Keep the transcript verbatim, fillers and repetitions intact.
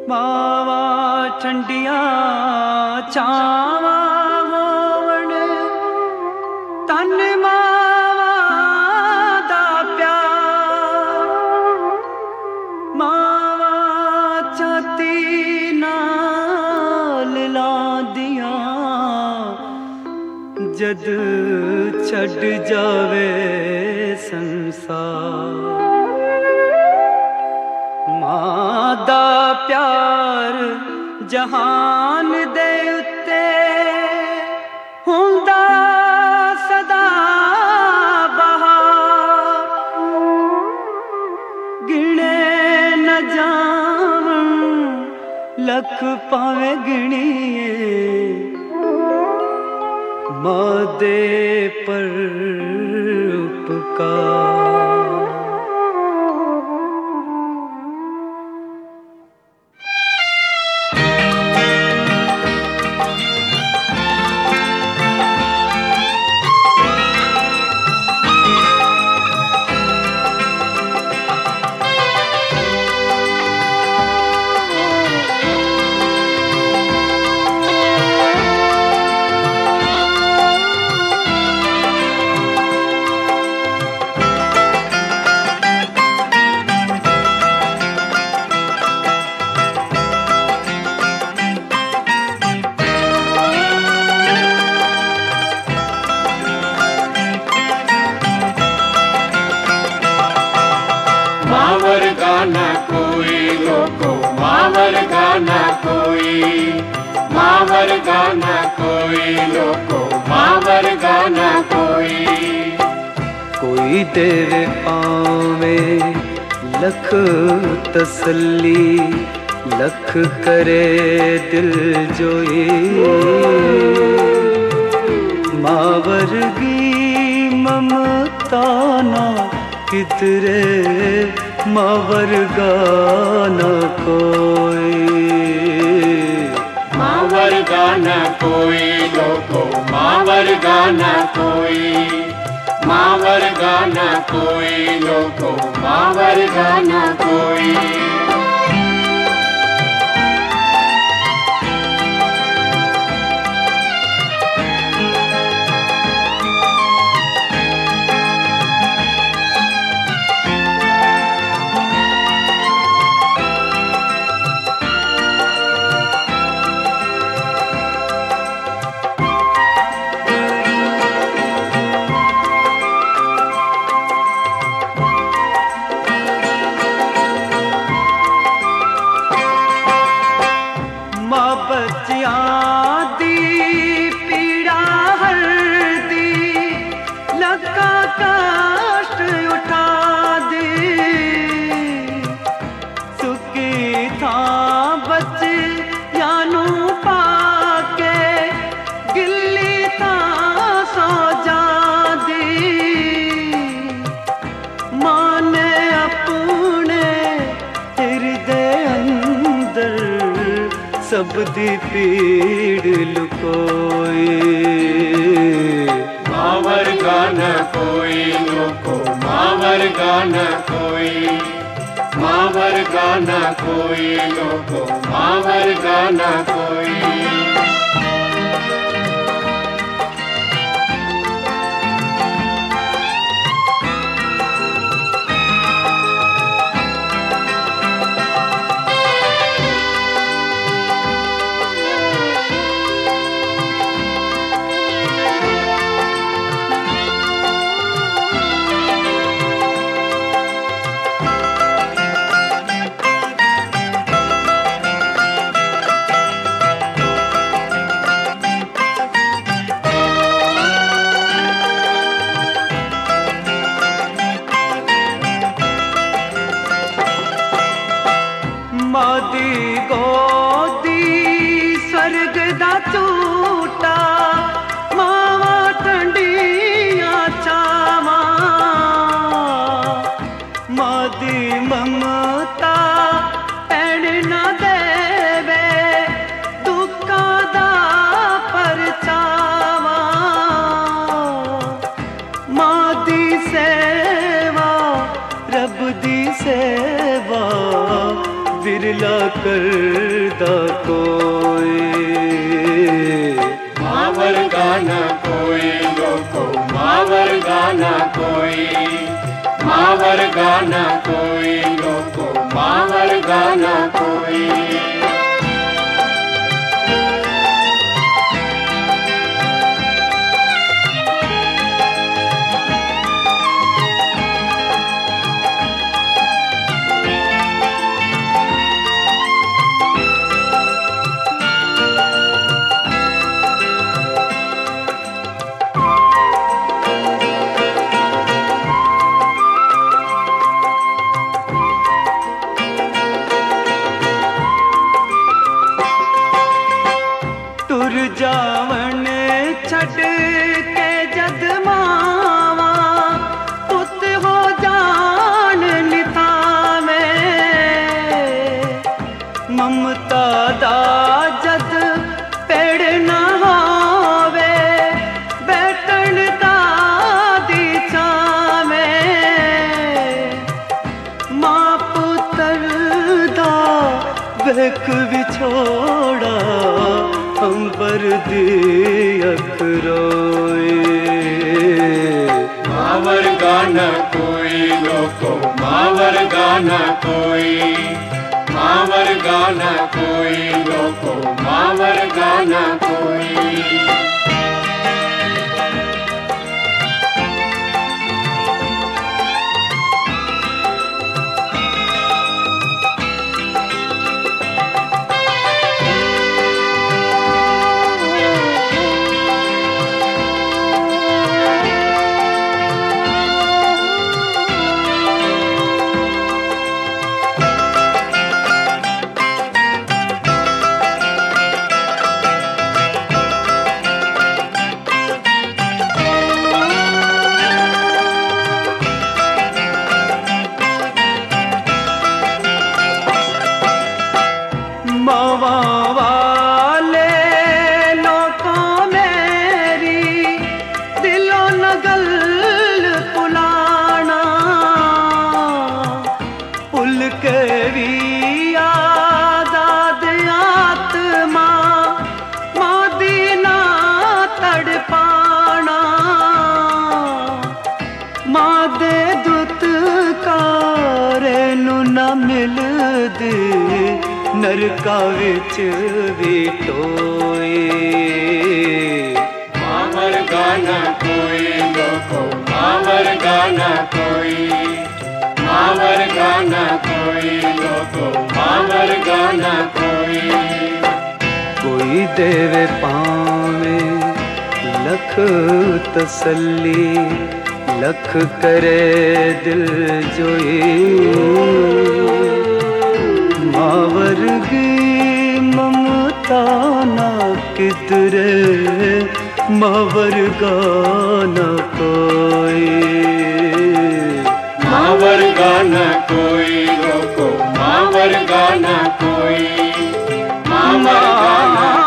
मावा ठंडिया चावा होवण तन मावा दा प्यार मावा छाती नाल लांदियां जद छड़ जावे संसार मां दा प्यार जहान दे उत्ते हुंदा सदा बहार गिने न जावन लख पावे गिणिए मां दे पर उपकार मावर गाना कोई लोको मावर गाना कोई मावर गाना कोई लोको मावर गाना कोई कोई देवे आवे लख तसल्ली लख करे दिल जोई मावरगी ममता ना कितरे मावर गाना कोई मावर गाना कोई लोको मावर गाना कोई मावर गाना कोई लोको मावर गाना कोई बच्चियां दी पीड़ा हरदी लका कष्ट उठा दे सुखी था बच्चियां नू पाके गिल्ली था सो जा दी मां ने अपने हृदय अंदर सब दी पीड़ लुकोई मावर गाना कोई लोको मावर गाना कोई मावर गाना कोई लोको मावर गाना कोई बिरला करदा कोई। मावर गाना कोई लोको मावर गाना कोई, मावर गाना कोई लोको मावर गाना कोई। तुर जावन छड़ के जद मावा पुत हो जान निथावे। ममता दा जद पेड़ न होवे बैठन दा दी छावे। मां पुत्र दा बेक विछोड़ा अंबर दी अखरोए। मावर गाना कोई लोको मावर गाना कोई, मावर गाना कोई लोको मावर गाना कोई। मावा वाले लोगों मेरी दिलों नगल पुलाना। पुल के भी आजाद आत्मा मोदीना तड़पाना। मां दे दुत्कारे नू न मिलदे नरका विच भी टोए। मावर गाना कोई लोको मावर गाना कोई, मावर गाना कोई लोको मावर गाना कोई। कोई देवे पावे लख तसल्ली, लख करे दिल जोई। मावर की ममता ना किधरे मावर गाना कोई। मावर गाना कोई लोको मावर गाना कोई, मावर गाना